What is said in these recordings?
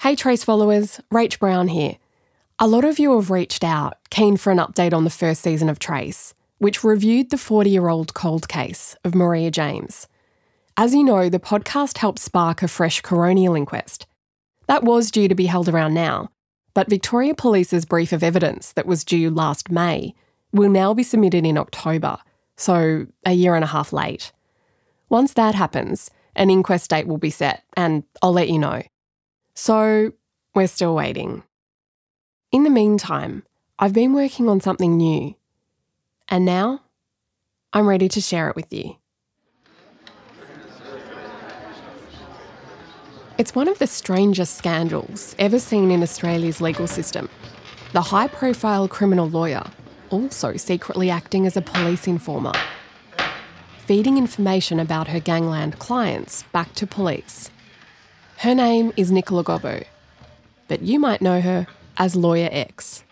Hey Trace followers, Rach Brown here. A lot of you have reached out, keen for an update on the first season of Trace, which reviewed the 40-year-old cold case of Maria James. As you know, the podcast helped spark a fresh coronial inquest. That was due to be held around now, but Victoria Police's brief of evidence that was due last May will now be submitted in October, so a year and a half late. Once that happens, an inquest date will be set, and I'll let you know. So, we're still waiting. In the meantime, I've been working on something new. And now, I'm ready to share it with you. It's one of the strangest scandals ever seen in Australia's legal system. The high-profile criminal lawyer also secretly acting as a police informer, feeding information about her gangland clients back to police. Her name is Nicola Gobbo, but you might know her as Lawyer X.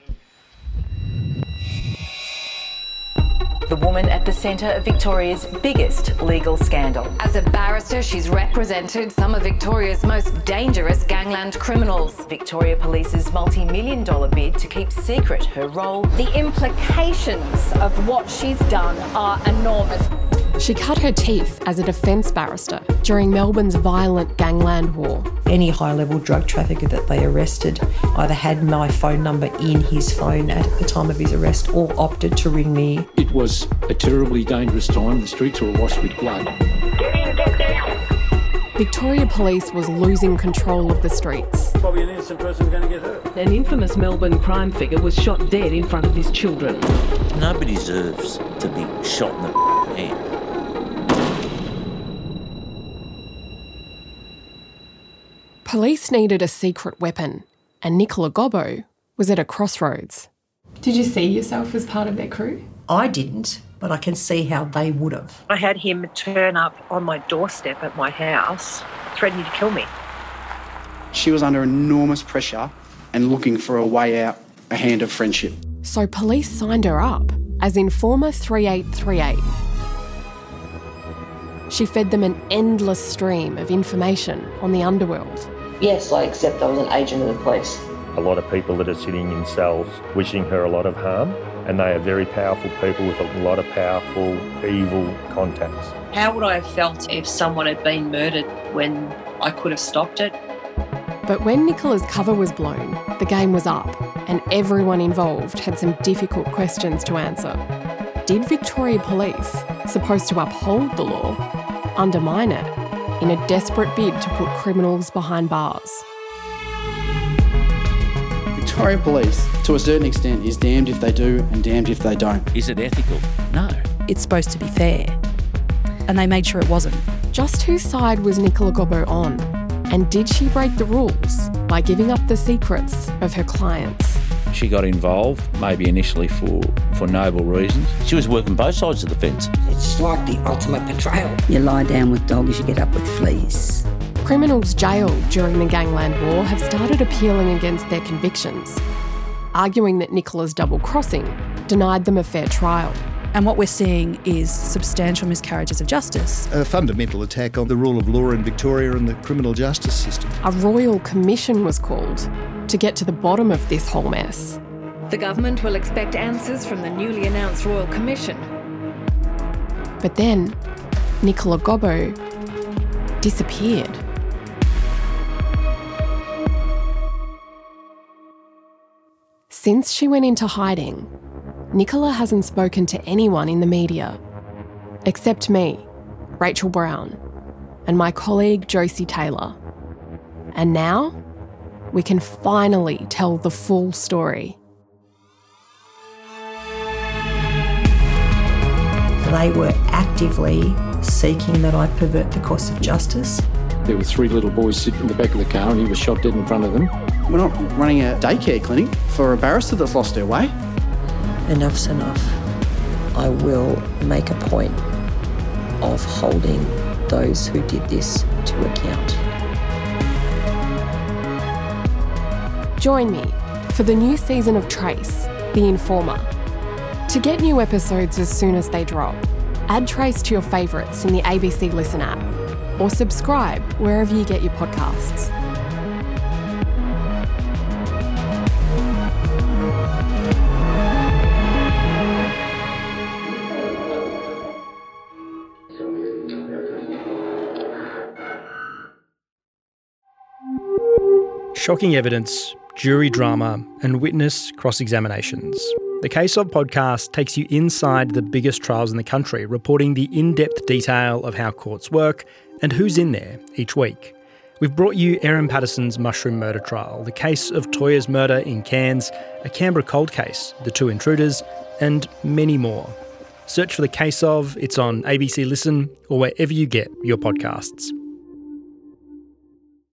The woman at the centre of Victoria's biggest legal scandal. As a barrister, she's represented some of Victoria's most dangerous gangland criminals. Victoria Police's multi-million-dollar bid to keep secret her role. The implications of what she's done are enormous. She cut her teeth as a defence barrister during Melbourne's violent gangland war. Any high-level drug trafficker that they arrested either had my phone number in his phone at the time of his arrest or opted to ring me. It was a terribly dangerous time. The streets were awash with blood. Get down. Victoria Police was losing control of the streets. Probably an innocent person going to get hurt. An infamous Melbourne crime figure was shot dead in front of his children. Nobody deserves to be shot in the head. Police needed a secret weapon, and Nicola Gobbo was at a crossroads. Did you see yourself as part of their crew? I didn't, but I can see how they would have. I had him turn up on my doorstep at my house, threatening to kill me. She was under enormous pressure and looking for a way out, a hand of friendship. So police signed her up as Informer 3838. She fed them an endless stream of information on the underworld. Yes, I accept I was an agent of the police. A lot of people that are sitting in cells wishing her a lot of harm, and they are very powerful people with a lot of powerful, evil contacts. How would I have felt if someone had been murdered when I could have stopped it? But when Nicola's cover was blown, the game was up, and everyone involved had some difficult questions to answer. Did Victoria Police, supposed to uphold the law, undermine it in a desperate bid to put criminals behind bars? Victoria Police, to a certain extent, is damned if they do and damned if they don't. Is it ethical? No. It's supposed to be fair. And they made sure it wasn't. Just whose side was Nicola Gobbo on? And did she break the rules by giving up the secrets of her clients? She got involved, maybe initially for noble reasons. She was working both sides of the fence. It's like the ultimate betrayal. You lie down with dogs, you get up with fleas. Criminals jailed during the gangland war have started appealing against their convictions, arguing that Nicola's double-crossing denied them a fair trial. And what we're seeing is substantial miscarriages of justice. A fundamental attack on the rule of law in Victoria and the criminal justice system. A royal commission was called to get to the bottom of this whole mess. The government will expect answers from the newly announced Royal Commission. But then, Nicola Gobbo disappeared. Since she went into hiding, Nicola hasn't spoken to anyone in the media, except me, Rachel Brown, and my colleague Josie Taylor. And now, we can finally tell the full story. They were actively seeking that I pervert the course of justice. There were 3 little boys sitting in the back of the car and he was shot dead in front of them. We're not running a daycare clinic for a barrister that's lost her way. Enough's enough. I will make a point of holding those who did this to account. Join me for the new season of Trace, The Informer. To get new episodes as soon as they drop, add Trace to your favourites in the ABC Listen app or subscribe wherever you get your podcasts. shocking evidence, jury drama, and witness cross-examinations. The Case Of podcast takes you inside the biggest trials in the country, reporting the in-depth detail of how courts work and who's in there each week. We've brought you Erin Patterson's mushroom murder trial, the case of Toya's murder in Cairns, a Canberra cold case, the two intruders, and many more. Search for The Case Of. It's on ABC Listen or wherever you get your podcasts.